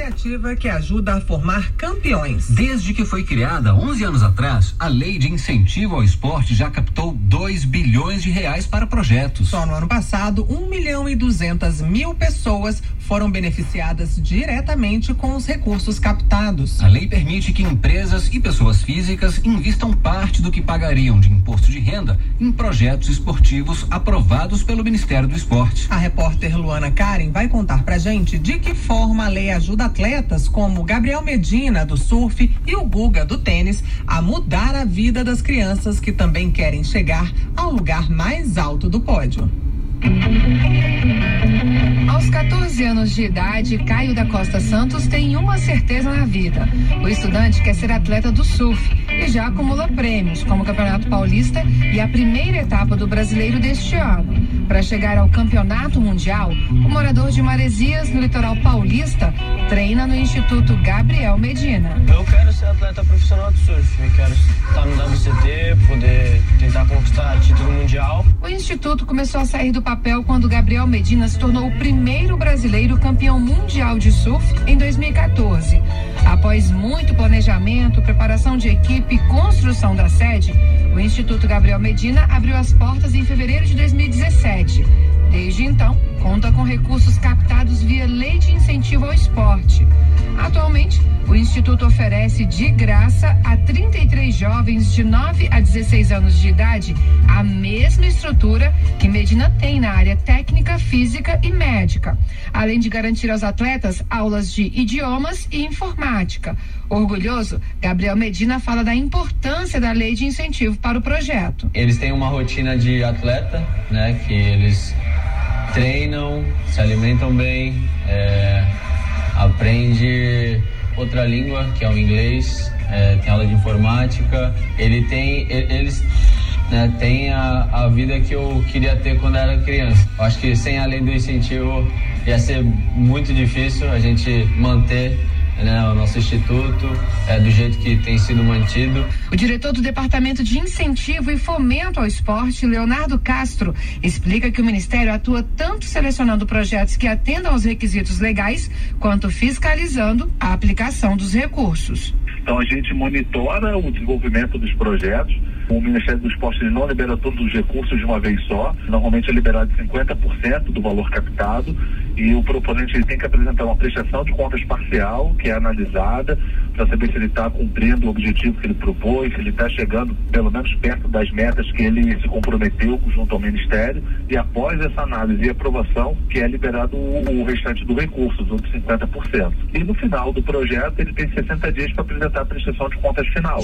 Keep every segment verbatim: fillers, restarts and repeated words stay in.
iniciativa que ajuda a formar campeões. Desde que foi criada onze anos atrás, a Lei de Incentivo ao Esporte já captou dois bilhões de reais para projetos. Só no ano passado, um milhão e duzentas mil pessoas foram beneficiadas diretamente com os recursos captados. A lei permite que empresas e pessoas físicas invistam parte do que pagariam de imposto de renda em projetos esportivos aprovados pelo Ministério do Esporte. A repórter Luana Karen vai contar pra gente de que forma a lei ajuda atletas como Gabriel Medina, do surf, e o Guga, do tênis, a mudar a vida das crianças que também querem chegar ao lugar mais alto do pódio. Aos quatorze anos de idade, Caio da Costa Santos tem uma certeza na vida. O estudante quer ser atleta do surf e já acumula prêmios, como o Campeonato Paulista e a primeira etapa do Brasileiro deste ano. Para chegar ao Campeonato Mundial, o morador de Maresias, no litoral paulista, treina no Instituto Gabriel Medina. Eu quero ser atleta profissional de surf, eu quero estar no W C T, poder tentar conquistar título mundial. O Instituto começou a sair do papel quando Gabriel Medina se tornou o primeiro brasileiro campeão mundial de surf em dois mil e quatorze. Após muito planejamento, preparação de equipe e construção da sede, o Instituto Gabriel Medina abriu as portas em fevereiro de dois mil e dezessete. Desde então, conta com recursos captados via Lei de Incentivo ao Esporte. Atualmente, o Instituto oferece de graça a trinta e três jovens de nove a dezesseis anos de idade a mesma estrutura que Medina tem na área técnica, física e médica, além de garantir aos atletas aulas de idiomas e informática. Orgulhoso, Gabriel Medina fala da importância da lei de incentivo para o projeto. Eles têm uma rotina de atleta, né, que eles treinam, se alimentam bem, é, aprende outra língua, que é o inglês, é, tem aula de informática. Ele tem, eles né, têm a, a vida que eu queria ter quando era criança. Eu acho que sem a lei do incentivo ia ser muito difícil a gente manter, né, o nosso instituto é, do jeito que tem sido mantido. O diretor do Departamento de Incentivo e Fomento ao Esporte, Leonardo Castro, explica que o Ministério atua tanto selecionando projetos que atendam aos requisitos legais, quanto fiscalizando a aplicação dos recursos. Então a gente monitora o desenvolvimento dos projetos. O Ministério do Esporte não libera todos os recursos de uma vez só. Normalmente é liberado cinquenta por cento do valor captado e o proponente ele tem que apresentar uma prestação de contas parcial, que é analisada, para saber se ele está cumprindo o objetivo que ele propôs, se ele está chegando pelo menos perto das metas que ele se comprometeu junto ao Ministério, e após essa análise e aprovação, que é liberado o, o restante do recurso, os outros cinquenta por cento. E no final do projeto ele tem sessenta dias para apresentar a prestação de contas final.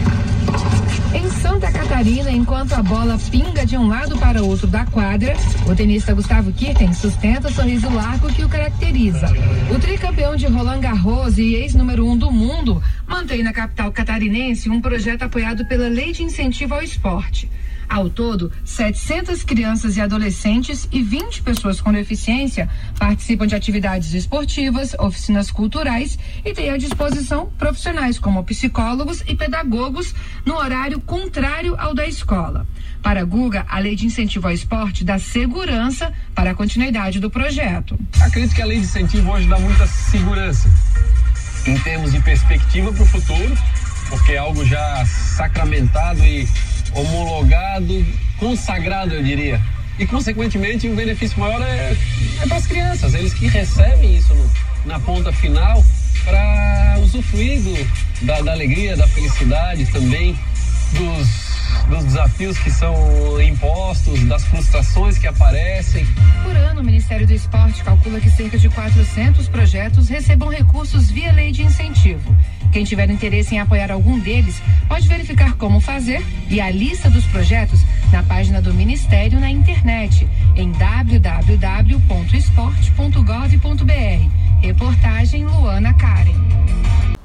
Em Santa Catarina, enquanto a bola pinga de um lado para o outro da quadra, o tenista Gustavo Kirten sustenta o sorriso largo que o caracteriza. O tricampeão de Roland Garros e ex-número um do mundo mantém na capital catarinense um projeto apoiado pela Lei de Incentivo ao Esporte. Ao todo, setecentas crianças e adolescentes e vinte pessoas com deficiência participam de atividades esportivas, oficinas culturais e têm à disposição profissionais como psicólogos e pedagogos no horário contrário ao da escola. Para a Guga, a Lei de Incentivo ao Esporte dá segurança para a continuidade do projeto. Acredito que a Lei de Incentivo hoje dá muita segurança em termos de perspectiva para o futuro, porque é algo já sacramentado e homologado, consagrado, eu diria. E, consequentemente, o benefício maior é, é para as crianças, eles que recebem isso no, na ponta final para usufruir do, da, da alegria, da felicidade também, dos, dos desafios que são impostos, das frustrações que aparecem. Por ano, o Ministério do Esporte calcula que cerca de quatrocentos projetos recebam recursos via Lei de Incentivo. Quem tiver interesse em apoiar algum deles, pode verificar como fazer e a lista dos projetos na página do Ministério na internet, em w w w ponto esporte ponto gov ponto b r. Reportagem Luana Karen.